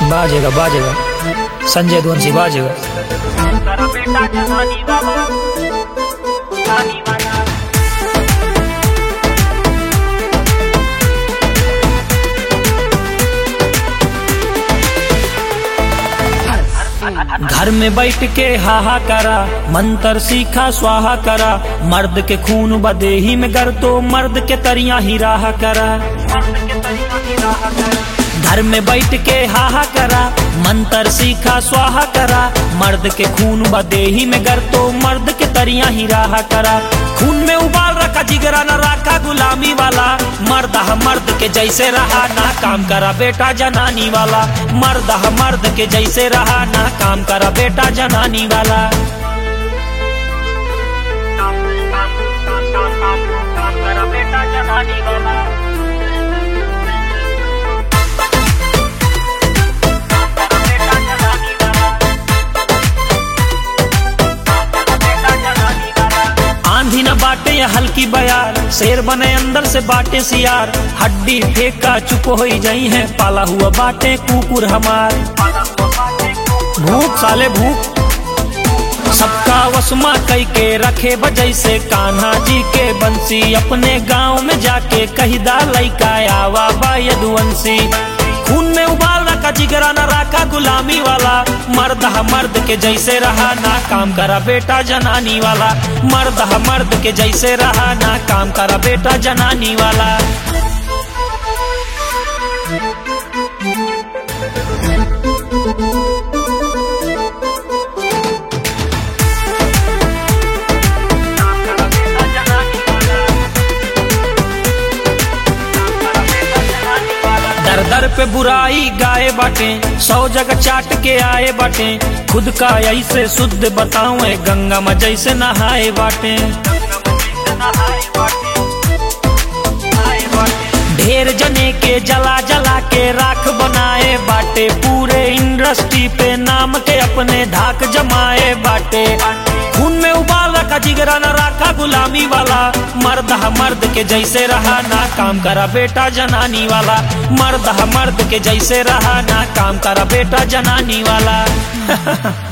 बाजेगा बाजेगा, संजय ध्वंसी बाजेगा। करा बेटा जनानी वाला, जनानी वाला। घर में बैठ के हाहा करा, मंत्र सीखा स्वाहा करा, मर्द के खून बदेही में गर तो मर्द के तरिया ही राह करा। घर में बैठ के हाहा करा, मंत्र सीखा स्वाहा करा, मर्द के खून बदेही में गर तो मर्द के तरिया ही राह करा। खून में उबाल रखा जिगरा न रखा गुलामी वाला, मर्द मर्द के जैसे रहा ना काम करा बेटा जनानी वाला। मर्द मर्द के जैसे रहा ना काम करा बेटा जनानी वाला। करा बेटा जनानी वाला। आंधी न बाटे या हल्की बयार, शेर बने अंदर से बाटे सियार, हड्डी फेंका चुप हो जाई है, पाला हुआ बाटे कुकुर हमार। भूख साले भूख सबका वसमा कई के रखे बजै से, कान्हा जी के बंसी अपने गांव में जाके कहिदा लइका आवा बा यदुवंशी। खून में उबाल रखा जिगरा न रखा गुलामी वाला, मर्द मर्द के जैसे रहा ना काम करा बेटा जनानी वाला। मर्द मर्द के जैसे रहा ना काम करा बेटा जनानी वाला। दर दर पे बुराई गाए बाटे, 100 जगह चाट के आए बाटे, खुद का ऐसे शुद्ध बताऊं गंगा में जैसे नहाए बाटे। ढेर जने के जला जला के राख बनाए बाटे, पूरे इंडस्ट्री पे नाम के अपने धाक जमाए बाटे। खून में उबाल रखा जिगरा न रखा गुलामी वाला, मर्द मर्द के जैसे रहा ना काम करा बेटा जनानी वाला। मर्द मर्द के जैसे रहा ना काम करा बेटा जनानी वाला।